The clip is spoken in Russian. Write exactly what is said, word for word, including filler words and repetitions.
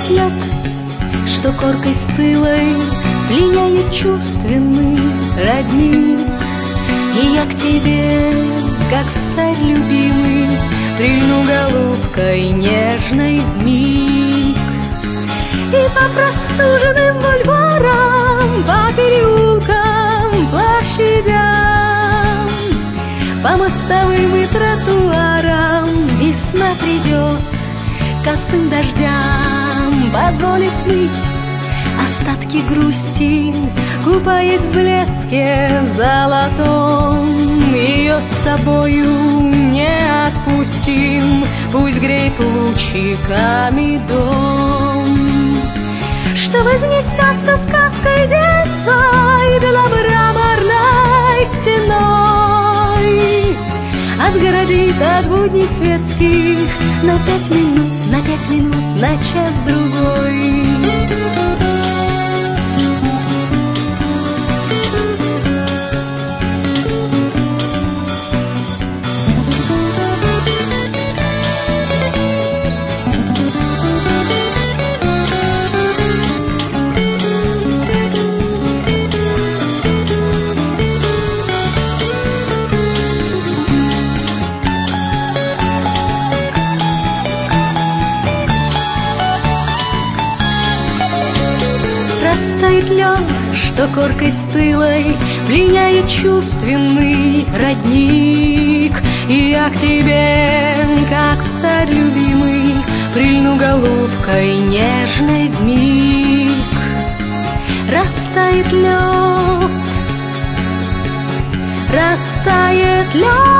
лед, что коркой стылой пленяет чувственный родник. И я к тебе, как встарь любимый, прильну голубкой нежной вмиг. И по простуженным бульварам, по переулкам, площадям, по мостовым и тротуарам весна придет косым дождям, позволив смыть остатки грусти, купаясь в блеске золотом. Ее с тобою не отпустим, пусть греет лучиками дом. Что вознесется сказкой детства и беломраморной стеной отгородит от будней светских на пять минут, на пять минут, на час-другой. Растает лед, что коркой стылой пленяет чувственный родник. И я к тебе, как встарь любимый, прильну голубкой нежной вмиг. Растает лед, растает лед.